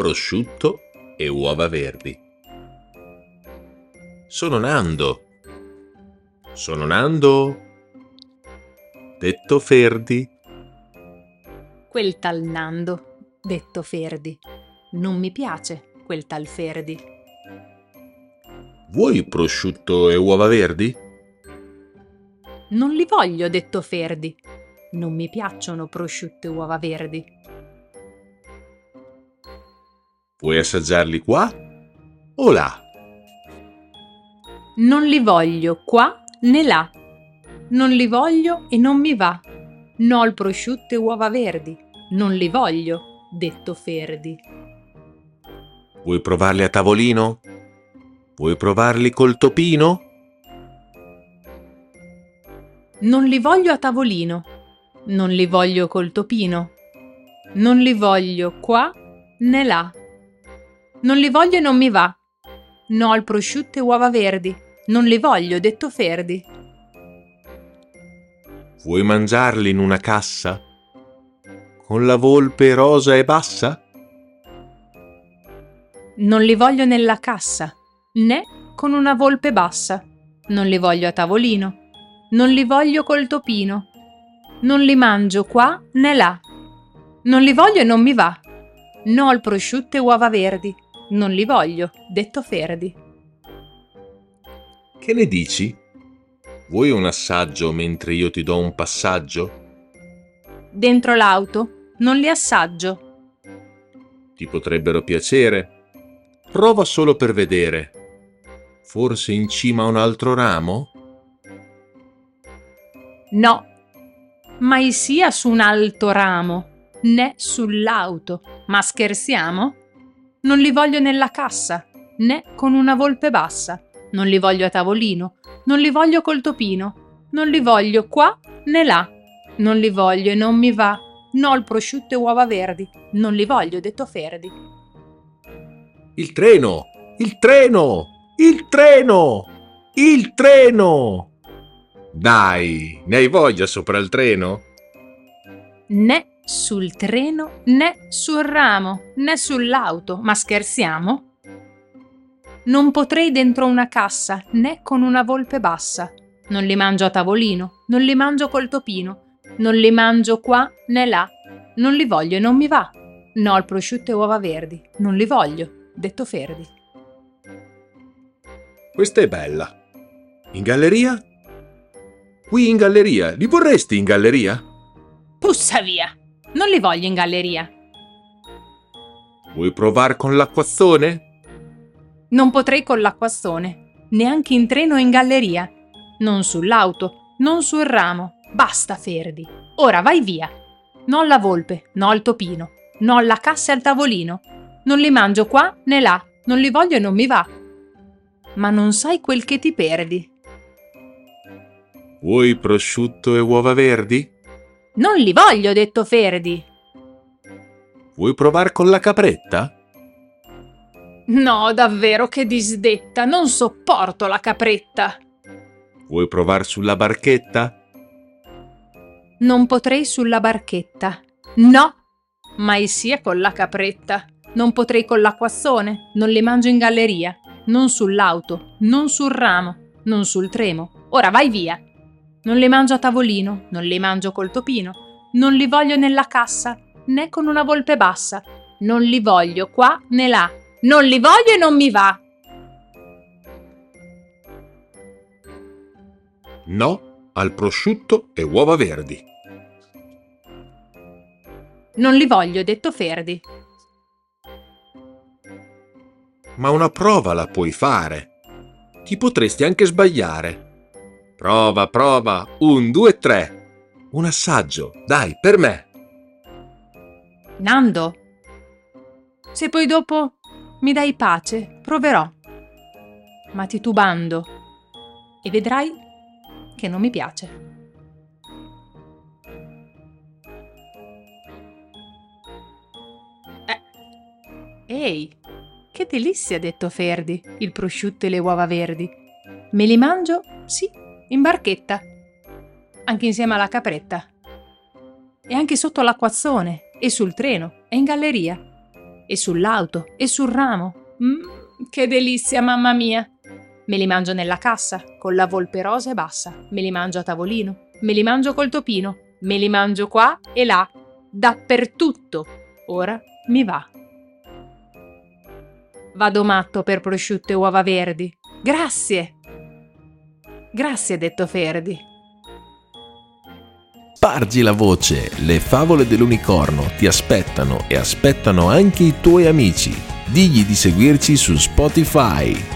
prosciutto e uova verdi. Sono Nando. Sono Nando. Detto Ferdi. Quel tal Nando, detto Ferdi. Non mi piace quel tal Ferdi. Vuoi prosciutto e uova verdi? Non li voglio, detto Ferdi. Non mi piacciono prosciutto e uova verdi. Vuoi assaggiarli qua o là? Non li voglio qua né là. Non li voglio e non mi va. No al prosciutto e uova verdi. Non li voglio, detto Ferdi. Vuoi provarli a tavolino? Vuoi provarli col topino? Non li voglio a tavolino. Non li voglio col topino. Non li voglio qua né là. Non li voglio e non mi va. No al prosciutto e uova verdi. Non li voglio, detto Ferdi. Vuoi mangiarli in una cassa? Con la volpe rosa e bassa? Non li voglio nella cassa, né con una volpe bassa. Non li voglio a tavolino. Non li voglio col topino. Non li mangio qua né là. Non li voglio e non mi va. No al prosciutto e uova verdi. Non li voglio, detto Ferdi. Che ne dici? Vuoi un assaggio mentre io ti do un passaggio? Dentro l'auto non li assaggio. Ti potrebbero piacere. Prova solo per vedere. Forse in cima a un altro ramo? No, mai sia su un alto ramo, né sull'auto. Ma scherziamo? Non li voglio nella cassa, né con una volpe bassa. Non li voglio a tavolino, non li voglio col topino. Non li voglio qua né là. Non li voglio e non mi va. No al prosciutto e uova verdi. Non li voglio, detto Ferdi. Il treno! Il treno! Il treno! Il treno! Dai, ne hai voglia sopra il treno? Né sul treno, né sul ramo, né sull'auto. Ma scherziamo? Non potrei dentro una cassa, né con una volpe bassa. Non li mangio a tavolino, non li mangio col topino. Non li mangio qua né là. Non li voglio e non mi va. No al prosciutto e uova verdi. Non li voglio, detto Ferdi. Questa è bella. In galleria? Qui in galleria. Li vorresti in galleria? Pussa via! Non li voglio in galleria. Vuoi provare con l'acquazzone? Non potrei con l'acquazzone, neanche in treno o in galleria. Non sull'auto, non sul ramo. Basta, Ferdi. Ora vai via. No alla volpe, no al topino, no alla cassa e al tavolino. Non li mangio qua né là. Non li voglio e non mi va. Ma non sai quel che ti perdi. Vuoi prosciutto e uova verdi? Non li voglio, detto Ferdi. Vuoi provare con la capretta? No, davvero che disdetta. Non sopporto la capretta. Vuoi provare sulla barchetta? Non potrei sulla barchetta. No, mai sia con la capretta. Non potrei con l'acquazzone. Non li mangio in galleria. Non sull'auto, non sul ramo, non sul treno. Ora vai via. Non li mangio a tavolino, non li mangio col topino. Non li voglio nella cassa, né con una volpe bassa. Non li voglio qua né là. Non li voglio e non mi va. No al prosciutto e uova verdi. Non li voglio, detto Ferdi. Ma una prova la puoi fare. Ti potresti anche sbagliare. Prova, prova. 1, 2, 3. Un assaggio, dai, per me. Nando, se poi dopo mi dai pace, proverò. Ma titubando. E vedrai che non mi piace. Ehi, che delizia, detto Ferdi, il prosciutto e le uova verdi. Me li mangio, sì, in barchetta, anche insieme alla capretta. E anche sotto l'acquazzone, e sul treno, e in galleria. e sull'auto, e sul ramo. Che delizia, mamma mia! Me li mangio nella cassa, con la volpe rosa e bassa. Me li mangio a tavolino, me li mangio col topino. Me li mangio qua e là, dappertutto. Ora mi va. Vado matto per prosciutto e uova verdi. Grazie! Grazie, detto Ferdi. Spargi la voce, le favole dell'unicorno ti aspettano e aspettano anche i tuoi amici. Digli di seguirci su Spotify.